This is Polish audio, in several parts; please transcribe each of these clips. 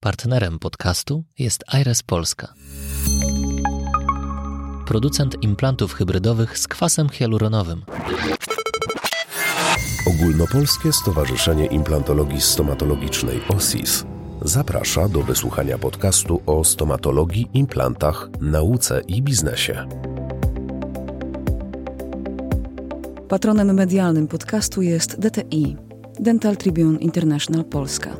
Partnerem podcastu jest Aires Polska. Producent implantów hybrydowych z kwasem hialuronowym. Ogólnopolskie Stowarzyszenie Implantologii Stomatologicznej OSIS zaprasza do wysłuchania podcastu o stomatologii, implantach, nauce i biznesie. Patronem medialnym podcastu jest DTI, Dental Tribune International Polska.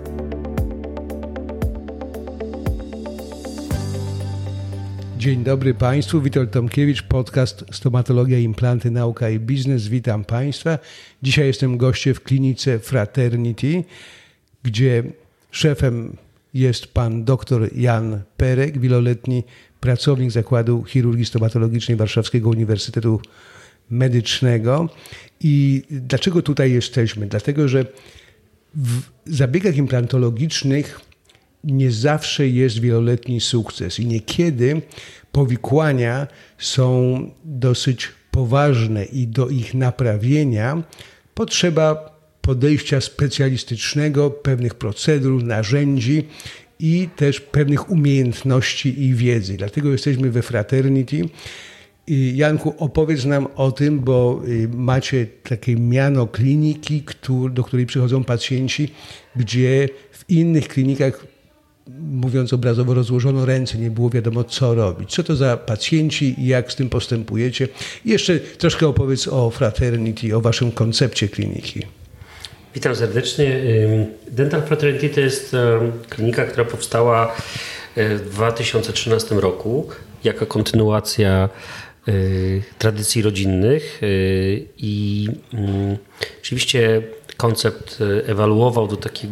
Dzień dobry Państwu, Witold Tomkiewicz, podcast Stomatologia, Implanty, Nauka i Biznes. Witam Państwa. Dzisiaj jestem gościem w klinice Fraternity, gdzie szefem jest pan dr Jan Perek, wieloletni pracownik Zakładu Chirurgii Stomatologicznej Warszawskiego Uniwersytetu Medycznego. I dlaczego tutaj jesteśmy? Dlatego, że w zabiegach implantologicznych nie zawsze jest wieloletni sukces i niekiedy powikłania są dosyć poważne i do ich naprawienia potrzeba podejścia specjalistycznego, pewnych procedur, narzędzi i też pewnych umiejętności i wiedzy. Dlatego jesteśmy we Fraternity. Janku, opowiedz nam o tym, bo macie takie miano kliniki, do której przychodzą pacjenci, gdzie w innych klinikach, mówiąc obrazowo, rozłożono ręce, nie było wiadomo co robić. Co to za pacjenci i jak z tym postępujecie? I jeszcze troszkę opowiedz o Fraternity, o waszym koncepcie kliniki. Witam serdecznie. Dental Fraternity to jest klinika, która powstała w 2013 roku jako kontynuacja tradycji rodzinnych i oczywiście koncept ewoluował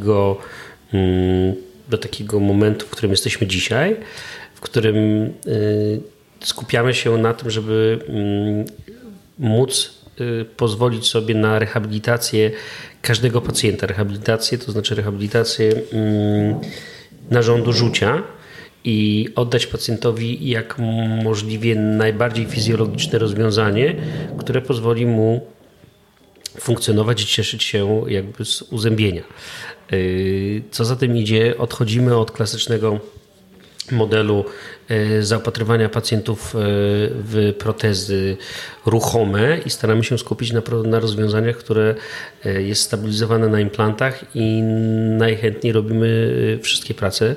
do takiego momentu, w którym jesteśmy dzisiaj, w którym skupiamy się na tym, żeby móc pozwolić sobie na rehabilitację każdego pacjenta. Rehabilitację to znaczy rehabilitację narządu żucia i oddać pacjentowi jak możliwie najbardziej fizjologiczne rozwiązanie, które pozwoli mu funkcjonować i cieszyć się jakby z uzębienia. Co za tym idzie, odchodzimy od klasycznego modelu zaopatrywania pacjentów w protezy ruchome i staramy się skupić na rozwiązaniach, które jest stabilizowane na implantach i najchętniej robimy wszystkie prace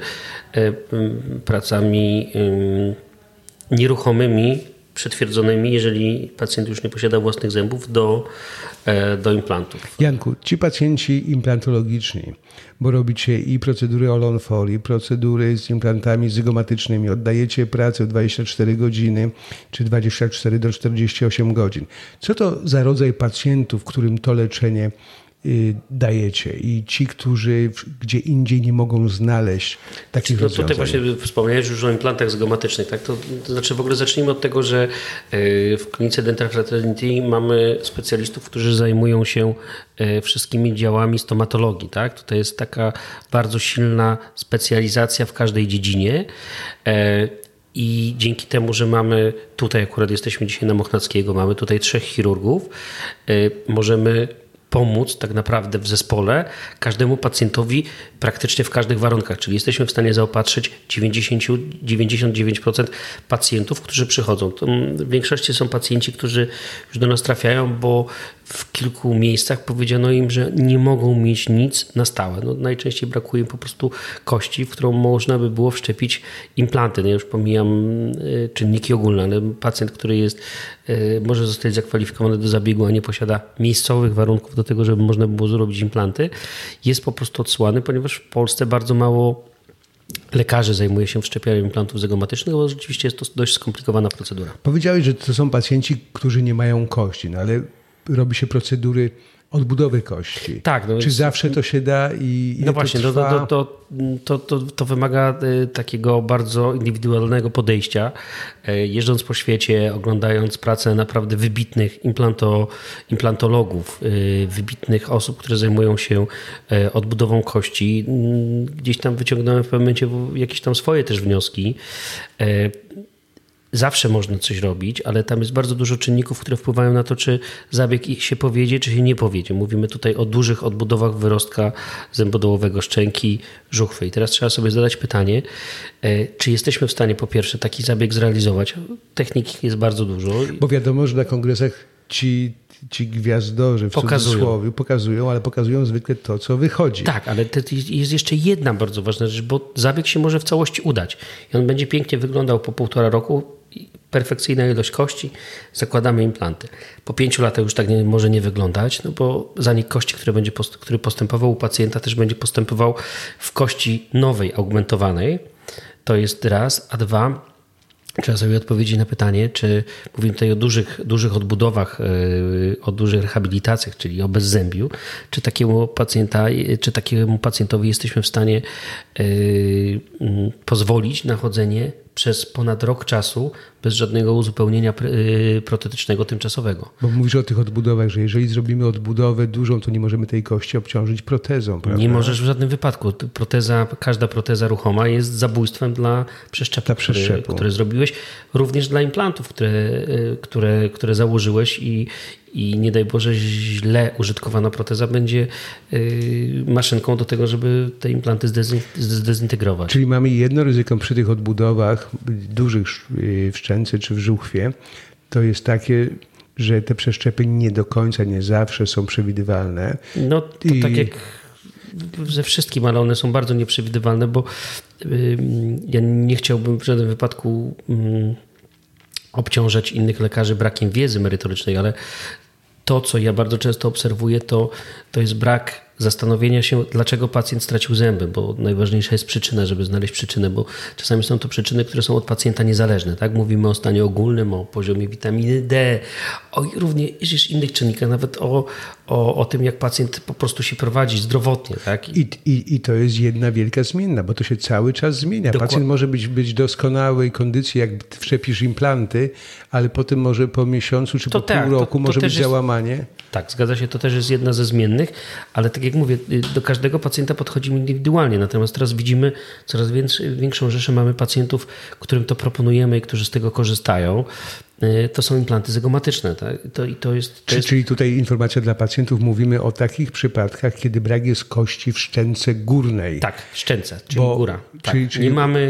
pracami nieruchomymi, przytwierdzonymi, jeżeli pacjent już nie posiada własnych zębów, do implantów. Janku, ci pacjenci implantologiczni, bo robicie i procedury All-on-4, i procedury z implantami zygomatycznymi, oddajecie pracę 24 godziny, czy 24 do 48 godzin. Co to za rodzaj pacjentów, którym to leczenie dajecie i ci, którzy gdzie indziej nie mogą znaleźć takich rozwiązań? Tutaj właśnie wspomniałeś już o implantach zygomatycznych. Tak? To znaczy w ogóle zacznijmy od tego, że w klinice Dental Fraternity mamy specjalistów, którzy zajmują się wszystkimi działami stomatologii. Tak? Tutaj jest taka bardzo silna specjalizacja w każdej dziedzinie. I dzięki temu, że mamy tutaj, akurat jesteśmy dzisiaj na Mochnackiego, mamy tutaj 3 chirurgów, możemy pomóc tak naprawdę w zespole każdemu pacjentowi praktycznie w każdych warunkach, czyli jesteśmy w stanie zaopatrzyć 99% pacjentów, którzy przychodzą. To w większości są pacjenci, którzy już do nas trafiają, bo w kilku miejscach powiedziano im, że nie mogą mieć nic na stałe. Najczęściej brakuje im po prostu kości, w którą można by było wszczepić implanty. Ja już pomijam czynniki ogólne, ale pacjent, który może zostać zakwalifikowany do zabiegu, a nie posiada miejscowych warunków do tego, żeby można było zrobić implanty, jest po prostu odsyłany, ponieważ w Polsce bardzo mało lekarzy zajmuje się wszczepianiem implantów zygomatycznych, bo rzeczywiście jest to dość skomplikowana procedura. Powiedziałeś, że to są pacjenci, którzy nie mają kości, ale robi się procedury odbudowy kości. Tak. Czy zawsze to się da i ile właśnie, to trwa? To wymaga takiego bardzo indywidualnego podejścia. Jeżdżąc po świecie, oglądając pracę naprawdę wybitnych implantologów, wybitnych osób, które zajmują się odbudową kości, gdzieś tam wyciągnąłem w pewnym momencie jakieś tam swoje też wnioski. zawsze można coś robić, ale tam jest bardzo dużo czynników, które wpływają na to, czy zabieg się powiedzie, czy się nie powiedzie. Mówimy tutaj o dużych odbudowach wyrostka zębodołowego, szczęki, żuchwy. I teraz trzeba sobie zadać pytanie, czy jesteśmy w stanie po pierwsze taki zabieg zrealizować. Technik jest bardzo dużo. Bo wiadomo, że na kongresach ci gwiazdorzy w cudzysłowie pokazują, ale pokazują zwykle to, co wychodzi. Tak, ale jest jeszcze jedna bardzo ważna rzecz, bo zabieg się może w całości udać. I on będzie pięknie wyglądał po 1,5 roku, perfekcyjna ilość kości, zakładamy implanty. Po 5 latach już tak może nie wyglądać, no bo zanik kości, który postępował u pacjenta, też będzie postępował w kości nowej, augmentowanej. To jest raz, a dwa, trzeba sobie odpowiedzieć na pytanie, czy mówimy tutaj o dużych odbudowach, o dużych rehabilitacjach, czyli o bezzębiu, czy takiemu pacjentowi jesteśmy w stanie pozwolić na chodzenie przez ponad rok czasu bez żadnego uzupełnienia protetycznego tymczasowego. Bo mówisz o tych odbudowach, że jeżeli zrobimy odbudowę dużą, to nie możemy tej kości obciążyć protezą, prawda? Nie możesz w żadnym wypadku. Każda proteza ruchoma jest zabójstwem dla przeszczepu, który zrobiłeś. Również dla implantów, które założyłeś i nie daj Boże źle użytkowana proteza będzie maszynką do tego, żeby te implanty zdezintegrować. Czyli mamy jedno ryzyko przy tych odbudowach dużych w szczęce czy w żuchwie, to jest takie, że te przeszczepy nie do końca, nie zawsze są przewidywalne. No to tak jak ze wszystkim, ale one są bardzo nieprzewidywalne, bo ja nie chciałbym w żadnym wypadku obciążać innych lekarzy brakiem wiedzy merytorycznej, ale to, co ja bardzo często obserwuję, to jest brak zastanowienia się, dlaczego pacjent stracił zęby, bo najważniejsza jest przyczyna, żeby znaleźć przyczynę, bo czasami są to przyczyny, które są od pacjenta niezależne. Tak? Mówimy o stanie ogólnym, o poziomie witaminy D, o również innych czynnikach, nawet o tym, jak pacjent po prostu się prowadzi zdrowotnie. Tak? I to jest jedna wielka zmienna, bo to się cały czas zmienia. Pacjent może być doskonałej kondycji, jak wszczepisz implanty, ale potem może po miesiącu czy po pół roku może być załamanie. Tak, zgadza się, to też jest jedna ze zmiennych, ale tak jak mówię, do każdego pacjenta podchodzimy indywidualnie, natomiast teraz widzimy coraz większą rzeszę mamy pacjentów, którym to proponujemy i którzy z tego korzystają. To są implanty zygomatyczne. Tak? Czyli tutaj informacja dla pacjentów, mówimy o takich przypadkach, kiedy brak jest kości w szczęce górnej. Tak, w szczęce, czyli góra. Tak. Czyli...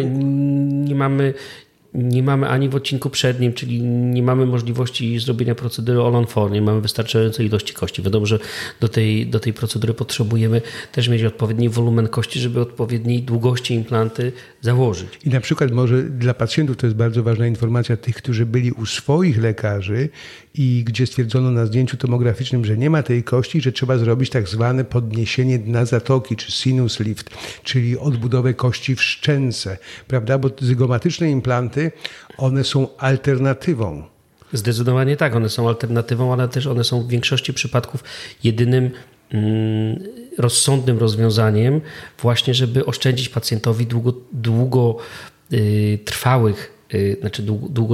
Nie mamy ani w odcinku przednim, czyli nie mamy możliwości zrobienia procedury all-on-4, nie mamy wystarczającej ilości kości. Wiadomo, że do tej procedury potrzebujemy też mieć odpowiedni wolumen kości, żeby odpowiedniej długości implanty założyć. I na przykład może dla pacjentów to jest bardzo ważna informacja, tych, którzy byli u swoich lekarzy i gdzie stwierdzono na zdjęciu tomograficznym, że nie ma tej kości, że trzeba zrobić tak zwane podniesienie dna zatoki, czy sinus lift, czyli odbudowę kości w szczęce, prawda? Bo zygomatyczne implanty, one są alternatywą. Zdecydowanie tak, one są alternatywą, ale też one są w większości przypadków jedynym rozsądnym rozwiązaniem właśnie, żeby oszczędzić pacjentowi długotrwałych, znaczy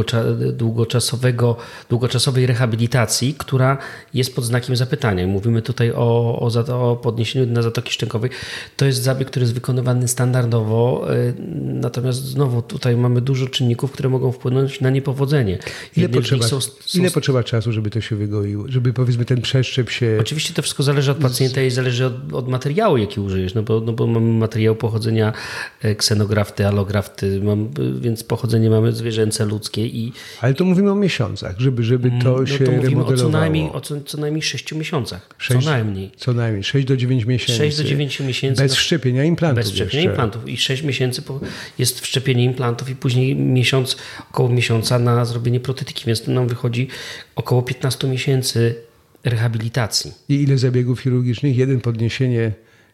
długoczasowej rehabilitacji, która jest pod znakiem zapytania. Mówimy tutaj o podniesieniu dna zatoki szczękowej. To jest zabieg, który jest wykonywany standardowo, natomiast znowu tutaj mamy dużo czynników, które mogą wpłynąć na niepowodzenie. Ile potrzeba czasu, żeby to się wygoiło? Żeby powiedzmy ten przeszczep się... Oczywiście to wszystko zależy od pacjenta i zależy od materiału, jaki użyjesz, no bo mamy materiał pochodzenia ksenografty, allografty, więc pochodzenie mamy zwierzęce, ludzkie. Ale to mówimy o miesiącach, żeby to się remodelowało. Co najmniej 6 miesiącach. Co najmniej. 6 do 9 miesięcy. 6 do 9 miesięcy. Bez wszczepienia implantów. Bez wszczepienia implantów. I 6 miesięcy jest wszczepienie implantów i później około miesiąca na zrobienie protetyki, więc to nam wychodzi około 15 miesięcy rehabilitacji. I ile zabiegów chirurgicznych? Jeden podniesienie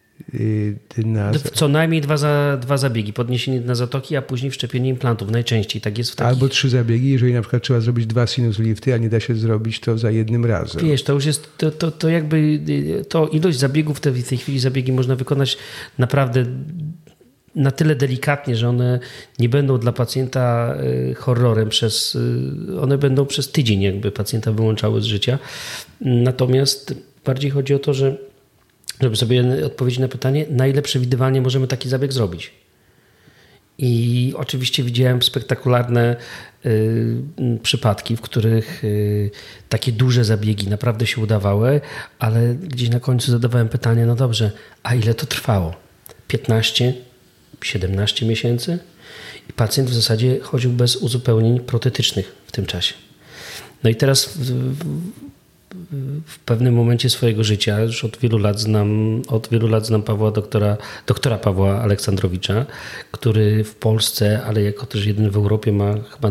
co najmniej dwa zabiegi. Podniesienie dna zatoki, a później wszczepienie implantów. Najczęściej tak jest w takich... Albo 3 zabiegi, jeżeli na przykład trzeba zrobić 2 sinus lifty, a nie da się zrobić to za jednym razem. Wiesz, to już jest to jakby to ilość zabiegów, w tej chwili zabiegi można wykonać naprawdę na tyle delikatnie, że one nie będą dla pacjenta horrorem one będą przez tydzień jakby pacjenta wyłączały z życia. Natomiast bardziej chodzi o to, żeby sobie odpowiedzieć na pytanie, na ile przewidywalnie możemy taki zabieg zrobić. I oczywiście widziałem spektakularne przypadki, w których takie duże zabiegi naprawdę się udawały, ale gdzieś na końcu zadawałem pytanie, no dobrze, a ile to trwało? 15, 17 miesięcy? I pacjent w zasadzie chodził bez uzupełnień protetycznych w tym czasie. No i teraz w pewnym momencie swojego życia, już od wielu lat znam doktora Pawła Aleksandrowicza, który w Polsce, ale jako też jeden w Europie ma chyba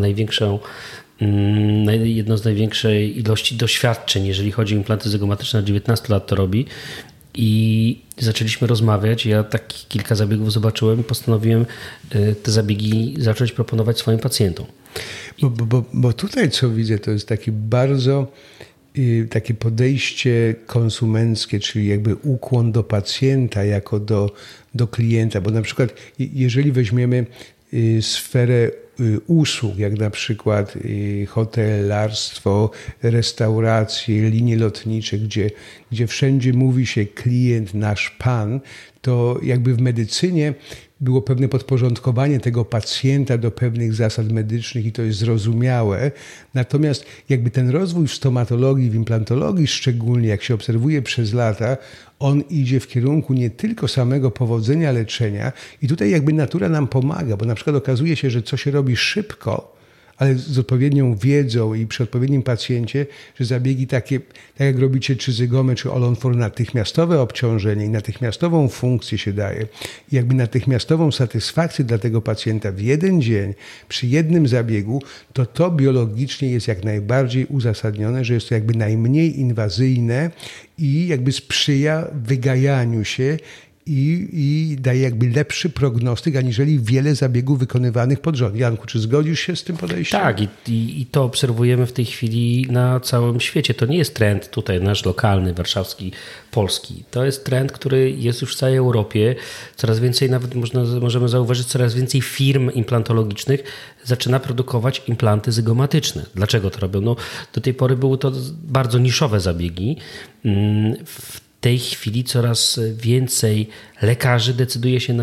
jedną z największej ilości doświadczeń, jeżeli chodzi o implanty zygomatyczne, na 19 lat to robi. I zaczęliśmy rozmawiać, ja takich kilka zabiegów zobaczyłem i postanowiłem te zabiegi zacząć proponować swoim pacjentom. Bo tutaj co widzę, to jest taki bardzo takie podejście konsumenckie, czyli jakby ukłon do pacjenta jako do klienta, bo na przykład jeżeli weźmiemy sferę usług, jak na przykład hotelarstwo, restauracje, linie lotnicze, gdzie wszędzie mówi się klient, nasz pan, to jakby w medycynie było pewne podporządkowanie tego pacjenta do pewnych zasad medycznych i to jest zrozumiałe. Natomiast jakby ten rozwój w stomatologii, w implantologii szczególnie, jak się obserwuje przez lata, on idzie w kierunku nie tylko samego powodzenia leczenia i tutaj jakby natura nam pomaga, bo na przykład okazuje się, że co się robi szybko, ale z odpowiednią wiedzą i przy odpowiednim pacjencie, że zabiegi takie, tak jak robicie czy zygomę, czy Olonfor, natychmiastowe obciążenie i natychmiastową funkcję się daje i jakby natychmiastową satysfakcję dla tego pacjenta w jeden dzień, przy jednym zabiegu, to biologicznie jest jak najbardziej uzasadnione, że jest to jakby najmniej inwazyjne i jakby sprzyja wygajaniu się i daje jakby lepszy prognostyk, aniżeli wiele zabiegów wykonywanych pod rząd. Janku, czy zgodzisz się z tym podejściem? Tak, i to obserwujemy w tej chwili na całym świecie. To nie jest trend tutaj nasz lokalny, warszawski, polski. To jest trend, który jest już w całej Europie. Coraz więcej, nawet możemy zauważyć, coraz więcej firm implantologicznych zaczyna produkować implanty zygomatyczne. Dlaczego to robią? No, do tej pory były to bardzo niszowe zabiegi. W tej chwili coraz więcej lekarzy decyduje się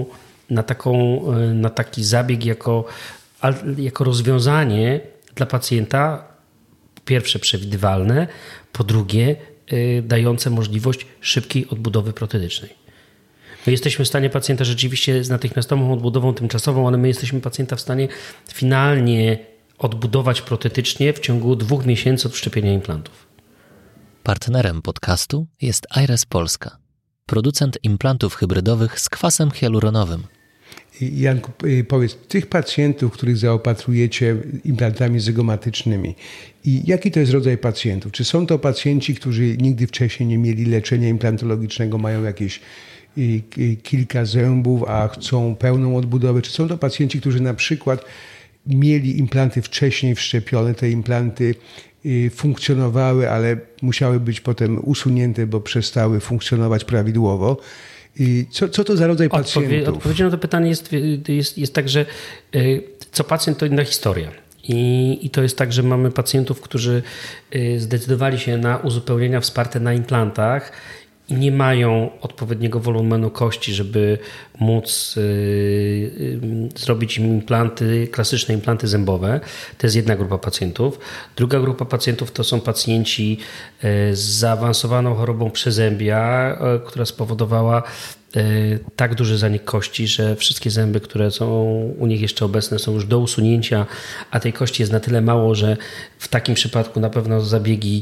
na taki zabieg jako rozwiązanie dla pacjenta, po pierwsze przewidywalne, po drugie dające możliwość szybkiej odbudowy protetycznej. My jesteśmy w stanie pacjenta rzeczywiście z natychmiastową odbudową tymczasową, ale my jesteśmy pacjenta w stanie finalnie odbudować protetycznie w ciągu 2 miesięcy od wszczepienia implantów. Partnerem podcastu jest Aires Polska, producent implantów hybrydowych z kwasem hialuronowym. Janku, powiedz, tych pacjentów, których zaopatrujecie implantami zygomatycznymi, i jaki to jest rodzaj pacjentów? Czy są to pacjenci, którzy nigdy wcześniej nie mieli leczenia implantologicznego, mają jakieś kilka zębów, a chcą pełną odbudowę? Czy są to pacjenci, którzy na przykład mieli implanty wcześniej wszczepione, te implanty funkcjonowały, ale musiały być potem usunięte, bo przestały funkcjonować prawidłowo? Co to za rodzaj pacjentów? Odpowiedzią na to pytanie jest tak, że co pacjent to inna historia. I to jest tak, że mamy pacjentów, którzy zdecydowali się na uzupełnienia wsparte na implantach i nie mają odpowiedniego wolumenu kości, żeby móc zrobić im implanty, klasyczne implanty zębowe. To jest jedna grupa pacjentów. Druga grupa pacjentów to są pacjenci z zaawansowaną chorobą przezębia, która spowodowała tak duży zanik kości, że wszystkie zęby, które są u nich jeszcze obecne, są już do usunięcia, a tej kości jest na tyle mało, że w takim przypadku na pewno zabiegi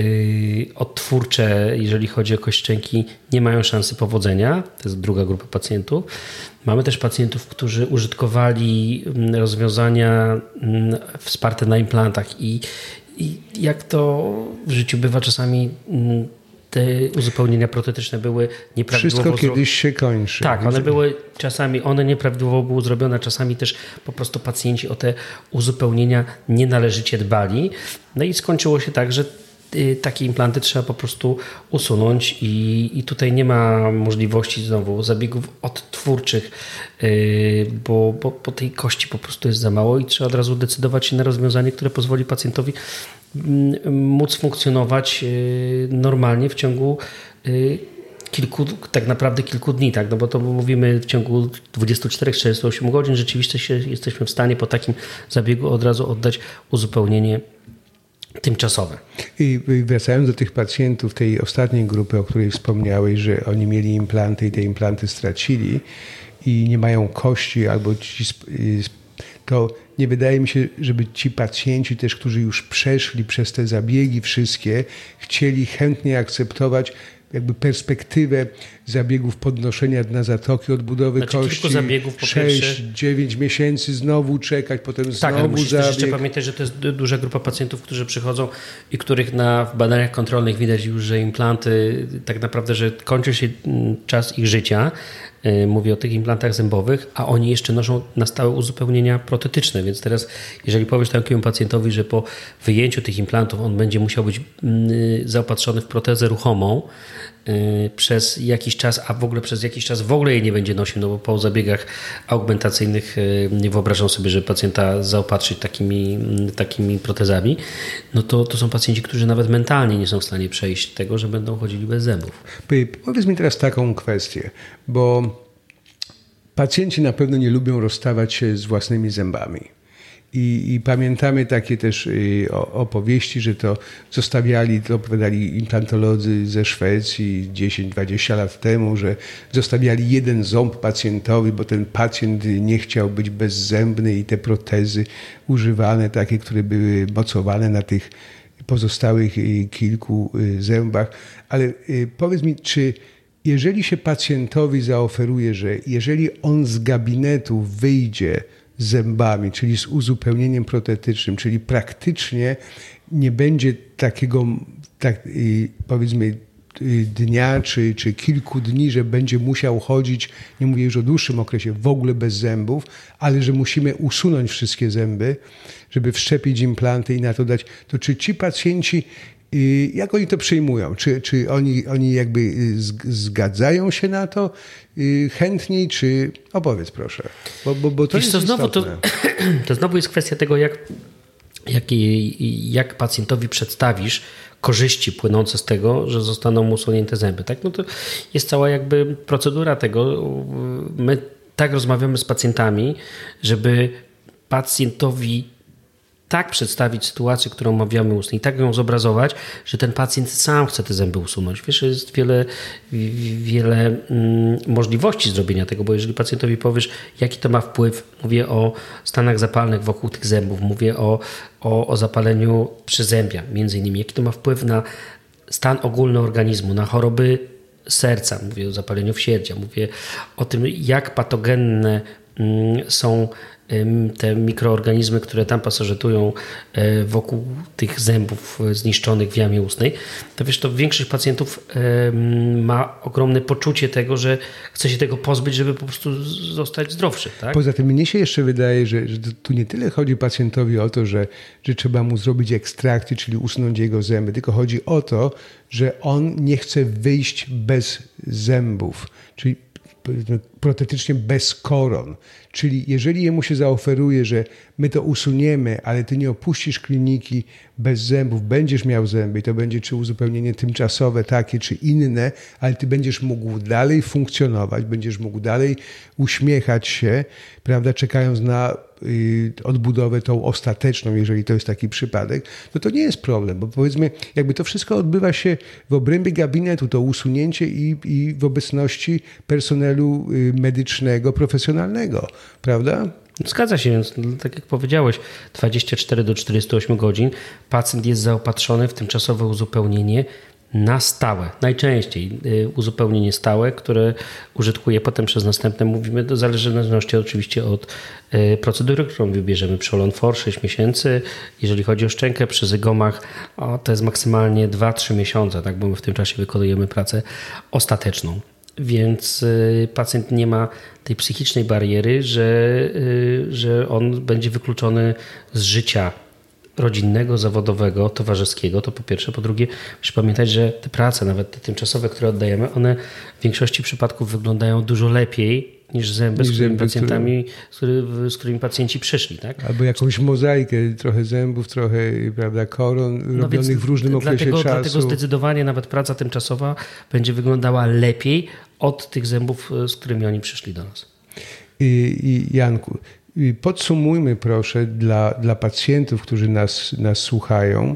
odtwórcze, jeżeli chodzi o kość szczęki, nie mają szansy powodzenia. To jest druga grupa pacjentów. Mamy też pacjentów, którzy użytkowali rozwiązania wsparte na implantach i jak to w życiu bywa, czasami te uzupełnienia protetyczne były nieprawidłowo Wszystko kiedyś się kończy. Tak, one nieprawidłowo były zrobione, czasami też po prostu pacjenci o te uzupełnienia nienależycie dbali. No i skończyło się tak, że takie implanty trzeba po prostu usunąć i tutaj nie ma możliwości znowu zabiegów odtwórczych, bo tej kości po prostu jest za mało i trzeba od razu decydować się na rozwiązanie, które pozwoli pacjentowi móc funkcjonować normalnie w ciągu tak naprawdę kilku dni, tak? No bo to mówimy w ciągu 24-48 godzin rzeczywiście jesteśmy w stanie po takim zabiegu od razu oddać uzupełnienie tymczasowe. I wracając do tych pacjentów tej ostatniej grupy, o której wspomniałeś, że oni mieli implanty i te implanty stracili i nie mają kości albo to nie wydaje mi się, żeby ci pacjenci też, którzy już przeszli przez te zabiegi wszystkie, chcieli chętnie akceptować jakby perspektywę zabiegów podnoszenia dna zatoki, odbudowy kości, 6-9 miesięcy znowu czekać, potem znowu ale musisz zabieg. też jeszcze pamiętać, że to jest duża grupa pacjentów, którzy przychodzą i których w badaniach kontrolnych widać już, że implanty tak naprawdę, że kończy się czas ich życia. Mówię o tych implantach zębowych, a oni jeszcze noszą na stałe uzupełnienia protetyczne, więc teraz jeżeli powiesz takiemu pacjentowi, że po wyjęciu tych implantów on będzie musiał być zaopatrzony w protezę ruchomą przez jakiś czas, a w ogóle przez jakiś czas w ogóle jej nie będzie nosił, no bo po zabiegach augmentacyjnych nie wyobrażam sobie, że pacjenta zaopatrzyć takimi protezami, no to są pacjenci, którzy nawet mentalnie nie są w stanie przejść tego, że będą chodzili bez zębów. Powiedz mi teraz taką kwestię, bo pacjenci na pewno nie lubią rozstawać się z własnymi zębami. I pamiętamy takie też opowieści, że to opowiadali implantolodzy ze Szwecji 10-20 lat temu, że zostawiali jeden ząb pacjentowi, bo ten pacjent nie chciał być bezzębny i te protezy używane, takie, które były mocowane na tych pozostałych kilku zębach. Ale powiedz mi, czy jeżeli się pacjentowi zaoferuje, że jeżeli on z gabinetu wyjdzie z zębami, czyli z uzupełnieniem protetycznym, czyli praktycznie nie będzie takiego, powiedzmy, dnia czy kilku dni, że będzie musiał chodzić, nie mówię już o dłuższym okresie, w ogóle bez zębów, ale że musimy usunąć wszystkie zęby, żeby wszczepić implanty i na to dać, to czy ci pacjenci, jak oni to przyjmują? Czy oni jakby zgadzają się na to chętniej, czy opowiedz proszę, bo to jest istotne. To znowu jest kwestia tego, jak pacjentowi przedstawisz korzyści płynące z tego, że zostaną mu usunięte zęby. Tak? No to jest cała jakby procedura tego. My tak rozmawiamy z pacjentami, żeby pacjentowi tak przedstawić sytuację, którą omawiamy ustnie i tak ją zobrazować, że ten pacjent sam chce te zęby usunąć. Wiesz, jest wiele możliwości zrobienia tego, bo jeżeli pacjentowi powiesz, jaki to ma wpływ, mówię o stanach zapalnych wokół tych zębów, mówię o zapaleniu przyzębia między innymi, jaki to ma wpływ na stan ogólny organizmu, na choroby serca, mówię o zapaleniu wsierdzia, mówię o tym, jak patogenne są te mikroorganizmy, które tam pasożytują wokół tych zębów zniszczonych w jamie ustnej, to wiesz, to większość pacjentów ma ogromne poczucie tego, że chce się tego pozbyć, żeby po prostu zostać zdrowszy. Tak? Poza tym mnie się jeszcze wydaje, że tu nie tyle chodzi pacjentowi o to, że trzeba mu zrobić ekstrakcję, czyli usunąć jego zęby, tylko chodzi o to, że on nie chce wyjść bez zębów, czyli protetycznie bez koron. Czyli jeżeli jemu się zaoferuje, że my to usuniemy, ale ty nie opuścisz kliniki bez zębów, będziesz miał zęby i to będzie czy uzupełnienie tymczasowe takie, czy inne, ale ty będziesz mógł dalej funkcjonować, będziesz mógł dalej uśmiechać się, prawda, czekając na odbudowę tą ostateczną, jeżeli to jest taki przypadek, no to nie jest problem, bo powiedzmy, jakby to wszystko odbywa się w obrębie gabinetu, to usunięcie i w obecności personelu medycznego, profesjonalnego, prawda? Zgadza się, więc tak jak powiedziałeś, 24 do 48 godzin pacjent jest zaopatrzony w tymczasowe uzupełnienie na stałe. Najczęściej uzupełnienie stałe, które użytkuje potem przez następne, mówimy, to zależy w zależności oczywiście od procedury, którą wybierzemy. Przy Olon-For 6 miesięcy, jeżeli chodzi o szczękę, przy zygomach to jest maksymalnie 2-3 miesiące, tak, bo my w tym czasie wykonujemy pracę ostateczną. Więc pacjent nie ma tej psychicznej bariery, że on będzie wykluczony z życia rodzinnego, zawodowego, towarzyskiego, to po pierwsze. Po drugie, musisz pamiętać, że te prace, nawet te tymczasowe, które oddajemy, one w większości przypadków wyglądają dużo lepiej niż zęby, z którymi pacjenci przyszli. Tak? Albo jakąś mozaikę, trochę zębów, trochę, prawda, koron robionych w różnym okresie czasu. Dlatego zdecydowanie nawet praca tymczasowa będzie wyglądała lepiej od tych zębów, z którymi oni przyszli do nas. I Janku, podsumujmy proszę dla pacjentów, którzy nas słuchają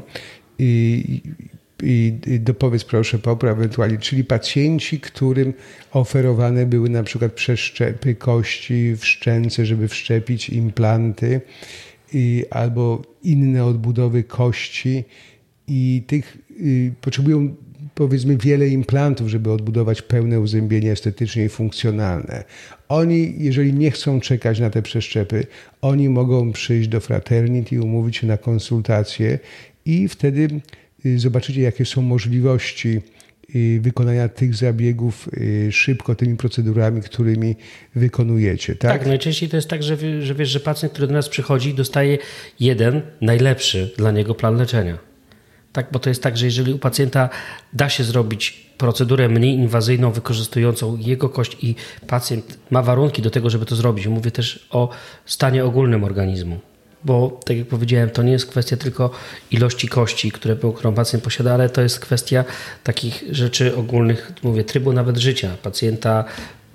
i dopowiedz proszę, popraw ewentualnie, czyli pacjenci, którym oferowane były na przykład przeszczepy kości w szczęce, żeby wszczepić implanty albo inne odbudowy kości i tych potrzebują powiedzmy wiele implantów, żeby odbudować pełne uzębienie estetycznie i funkcjonalne. Oni, jeżeli nie chcą czekać na te przeszczepy, oni mogą przyjść do Fraternity, umówić się na konsultację i wtedy zobaczycie, jakie są możliwości wykonania tych zabiegów szybko, tymi procedurami, którymi wykonujecie. Tak, najczęściej to jest tak, że wiesz, że pacjent, który do nas przychodzi, dostaje jeden najlepszy dla niego plan leczenia. Tak, bo to jest tak, że jeżeli u pacjenta da się zrobić procedurę mniej inwazyjną, wykorzystującą jego kość i pacjent ma warunki do tego, żeby to zrobić. Mówię też o stanie ogólnym organizmu. Bo tak jak powiedziałem, to nie jest kwestia tylko ilości kości, którą pacjent posiada, ale to jest kwestia takich rzeczy ogólnych, mówię, trybu nawet życia pacjenta,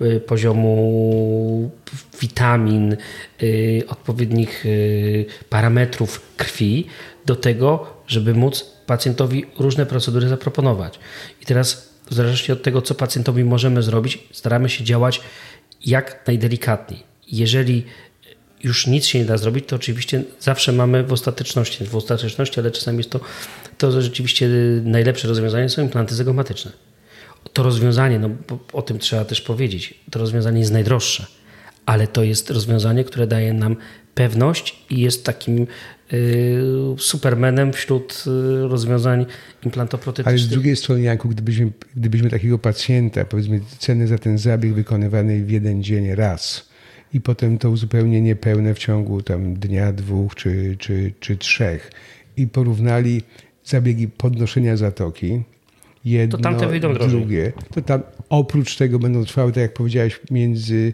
poziomu witamin, odpowiednich parametrów krwi do tego, żeby móc pacjentowi różne procedury zaproponować. I teraz w zależności od tego, co pacjentowi możemy zrobić, staramy się działać jak najdelikatniej. Jeżeli już nic się nie da zrobić, to oczywiście zawsze mamy w ostateczności, ale czasami jest to rzeczywiście najlepsze rozwiązanie są implanty zygomatyczne. To rozwiązanie, no o tym trzeba też powiedzieć, to rozwiązanie jest najdroższe, ale to jest rozwiązanie, które daje nam pewność i jest takim supermanem wśród rozwiązań implantoprotetycznych. Ale z drugiej strony, Janku, gdybyśmy takiego pacjenta, powiedzmy cenę za ten zabieg wykonywany w jeden dzień raz i potem to uzupełnienie pełne w ciągu tam dnia, 2 czy 3 i porównali zabiegi podnoszenia zatoki, jedno, to tamte wyjdą drugie, to tam oprócz tego będą trwały, tak jak powiedziałeś, między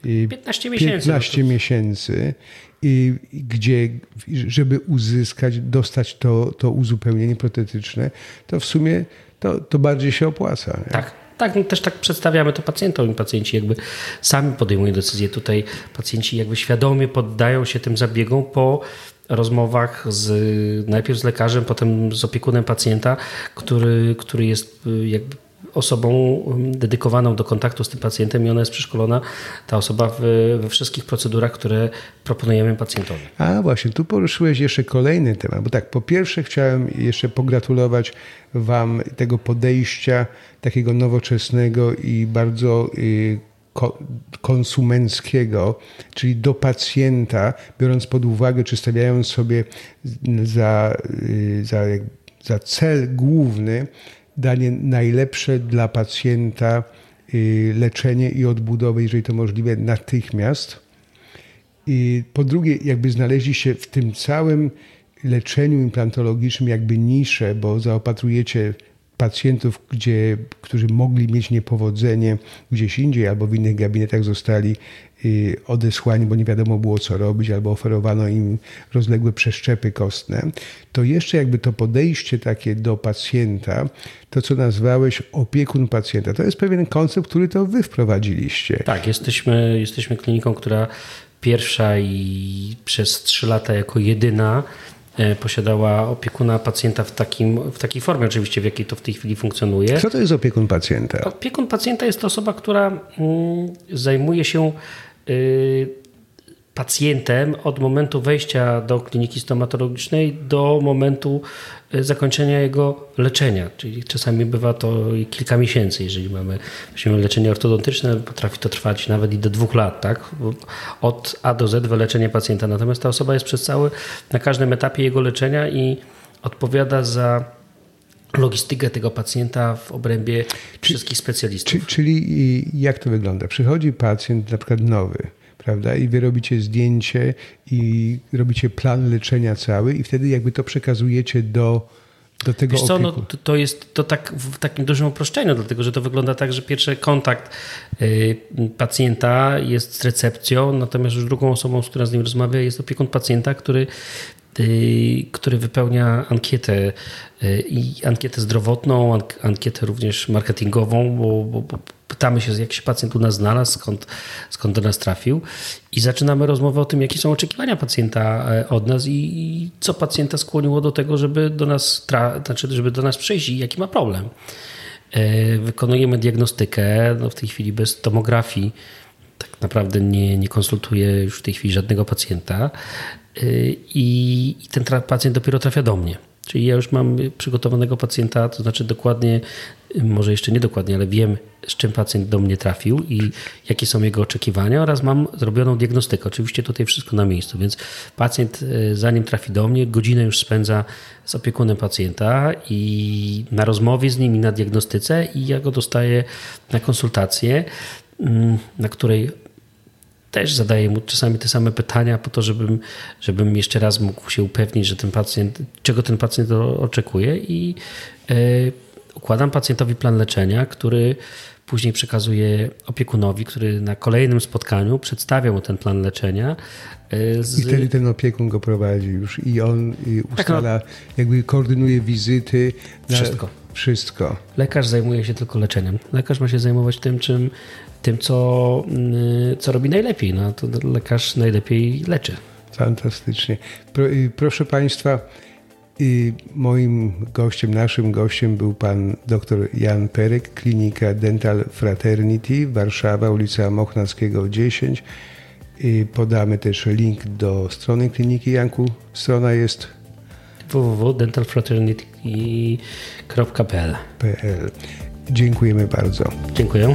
15 miesięcy, gdzie, żeby dostać to uzupełnienie protetyczne, to w sumie to bardziej się opłaca. Nie? Tak, no też tak przedstawiamy to pacjentom i pacjenci jakby sami podejmują decyzję. Tutaj pacjenci jakby świadomie poddają się tym zabiegom po rozmowach najpierw z lekarzem, potem z opiekunem pacjenta, który jest jakby osobą dedykowaną do kontaktu z tym pacjentem i ona jest przeszkolona, ta osoba we wszystkich procedurach, które proponujemy pacjentowi. A właśnie, tu poruszyłeś jeszcze kolejny temat, bo tak, po pierwsze chciałem jeszcze pogratulować Wam tego podejścia takiego nowoczesnego i bardzo konsumenckiego, czyli do pacjenta, biorąc pod uwagę, czy stawiając sobie za cel główny danie najlepsze dla pacjenta leczenie i odbudowę, jeżeli to możliwe, natychmiast. I po drugie, jakby znaleźli się w tym całym leczeniu implantologicznym jakby niszę, bo zaopatrujecie pacjentów, którzy mogli mieć niepowodzenie gdzieś indziej albo w innych gabinetach zostali odesłani, bo nie wiadomo było co robić, albo oferowano im rozległe przeszczepy kostne, to jeszcze jakby to podejście takie do pacjenta, to co nazwałeś opiekun pacjenta, to jest pewien koncept, który to wy wprowadziliście. Tak, jesteśmy kliniką, która pierwsza i przez 3 lata jako jedyna posiadała opiekuna pacjenta w takiej formie oczywiście, w jakiej to w tej chwili funkcjonuje. Co to jest opiekun pacjenta? Opiekun pacjenta jest to osoba, która zajmuje się pacjentem od momentu wejścia do kliniki stomatologicznej do momentu zakończenia jego leczenia. Czyli czasami bywa to kilka miesięcy, jeżeli mamy leczenie ortodontyczne, potrafi to trwać nawet i do 2 lat, tak? Od A do Z wyleczenie pacjenta. Natomiast ta osoba jest na każdym etapie jego leczenia i odpowiada za logistykę tego pacjenta w obrębie wszystkich specjalistów. Czyli jak to wygląda? Przychodzi pacjent na przykład nowy, prawda? I wy robicie zdjęcie i robicie plan leczenia cały i wtedy jakby to przekazujecie do tego Wiesz co, opieku. to jest to tak w takim dużym uproszczeniu, dlatego że to wygląda tak, że pierwszy kontakt pacjenta jest z recepcją, natomiast już drugą osobą, z którą z nim rozmawia, jest opiekun pacjenta, który wypełnia ankietę i ankietę zdrowotną, ankietę również marketingową, bo pytamy się, jak się pacjent u nas znalazł, skąd do nas trafił i zaczynamy rozmowę o tym, jakie są oczekiwania pacjenta od nas i co pacjenta skłoniło do tego, żeby do nas przyjść i jaki ma problem. Wykonujemy diagnostykę, w tej chwili bez tomografii tak naprawdę nie konsultuję już w tej chwili żadnego pacjenta i ten pacjent dopiero trafia do mnie. Czyli ja już mam przygotowanego pacjenta, to znaczy dokładnie, może jeszcze nie dokładnie, ale wiem, z czym pacjent do mnie trafił i jakie są jego oczekiwania oraz mam zrobioną diagnostykę. Oczywiście tutaj wszystko na miejscu, więc pacjent zanim trafi do mnie, godzinę już spędza z opiekunem pacjenta i na rozmowie z nim i na diagnostyce i ja go dostaję na konsultację, na której też zadaję mu czasami te same pytania po to, żebym jeszcze raz mógł się upewnić, że czego ten pacjent oczekuje i układam pacjentowi plan leczenia, który później przekazuję opiekunowi, który na kolejnym spotkaniu przedstawia mu ten plan leczenia. I wtedy ten opiekun go prowadzi już i on ustala, jakby koordynuje wizyty. Wszystko. Lekarz zajmuje się tylko leczeniem. Lekarz ma się zajmować tym co robi najlepiej. No, to lekarz najlepiej leczy. Fantastycznie. Proszę Państwa, naszym gościem był pan dr Jan Perek, klinika Dental Fraternity, Warszawa, ulica Mochnackiego 10. Podamy też link do strony kliniki. Janku, strona jest www.dentalfraternity.pl. Dziękujemy bardzo. Dziękuję.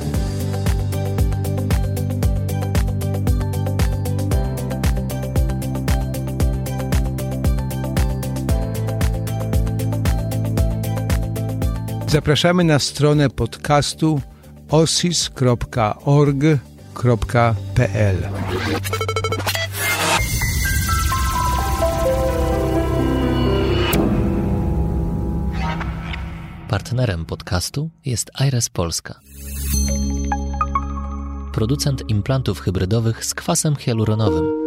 Zapraszamy na stronę podcastu osis.org.pl. Partnerem podcastu jest Aires Polska. Producent implantów hybrydowych z kwasem hialuronowym.